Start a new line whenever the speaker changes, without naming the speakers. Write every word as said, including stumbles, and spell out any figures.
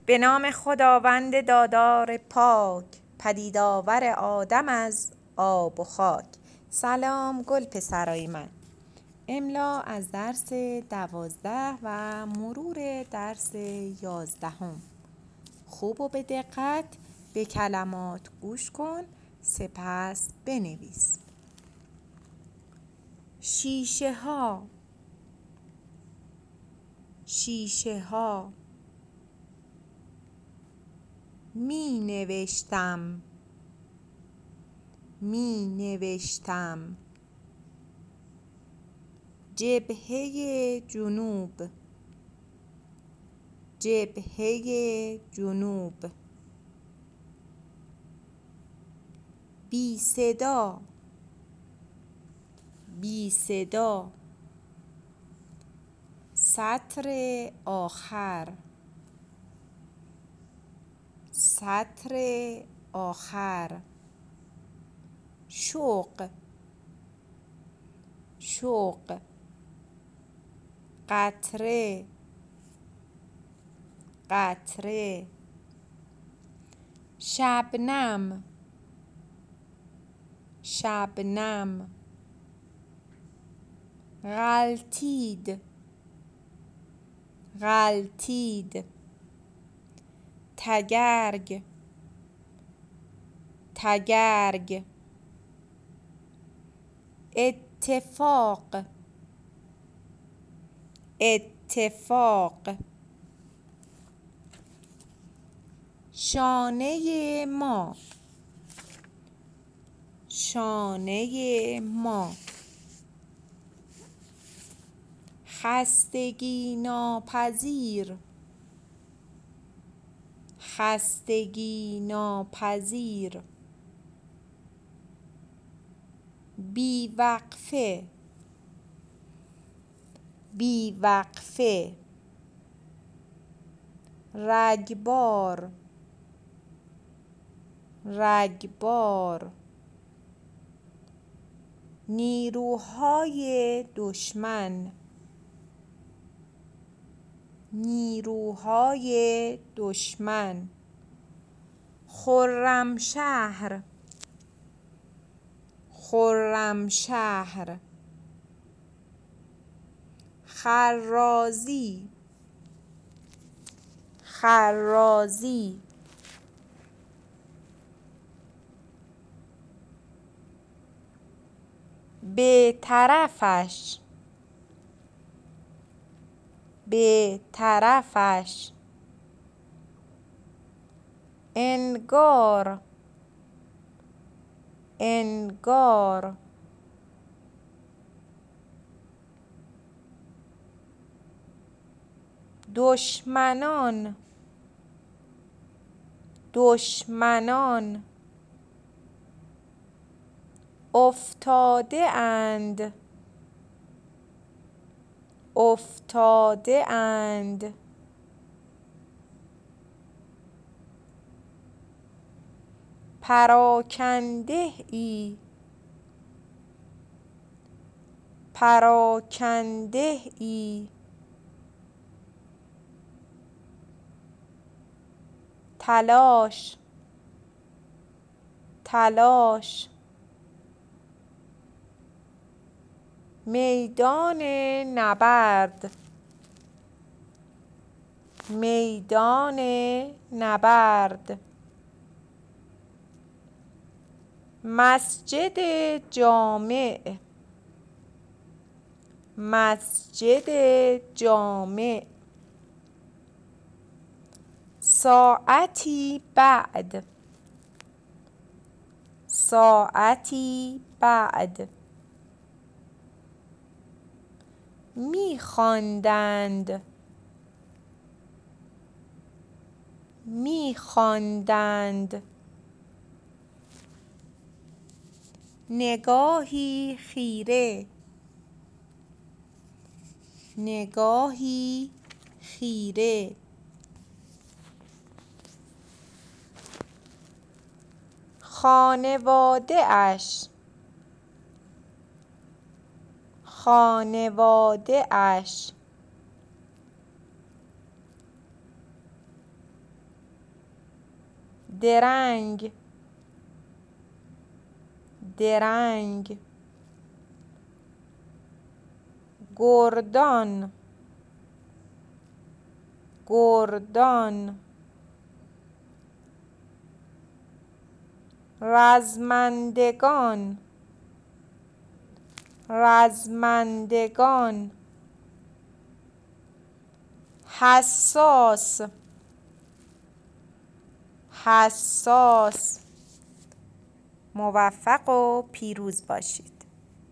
به نام خداوند دادار پاک، پدید آور آدم از آب و خاک. سلام گل پسرای من. املا از درس دوازده و مرور درس یازدهم. خوب و به دقت به کلمات گوش کن، سپس بنویس. شیشه ها، شیشه ها. می نوشتم، می نوشتم. جبهه جنوب، جبهه جنوب. بی صدا، بی صدا. سطر آخر، سطر آخر. شوق، شوق. قطره، قطره. شبنم، شبنم. غلتید، غلتید. تگرگ، تگرگ. اتفاق، اتفاق. شانه ما، شانه ما. خستگی ناپذیر، خستگی ناپذیر. بی وقفه، بی وقفه. رگبار، رگبار. نیروهای دشمن، نیروهای دشمن. خرمشهر، خرمشهر. خرازی، خرازی. به طرفش، به طرفش. انگار، انگار. دشمنان، دشمنان. افتاده اند، افتاده اند. پراکنده ای، پراکنده ای. تلاش، تلاش. میدان نبرد، میدان نبرد. مسجد جامع، مسجد جامع. ساعتی بعد، ساعتی بعد. می خواندند، می خواندند. نگاهی خیره، نگاهی خیره. خانواده اش، خانواده اش. درنگ درنگ گردان گردان رزمندگان رزمندگان حساس حساس. موفق و پیروز باشید.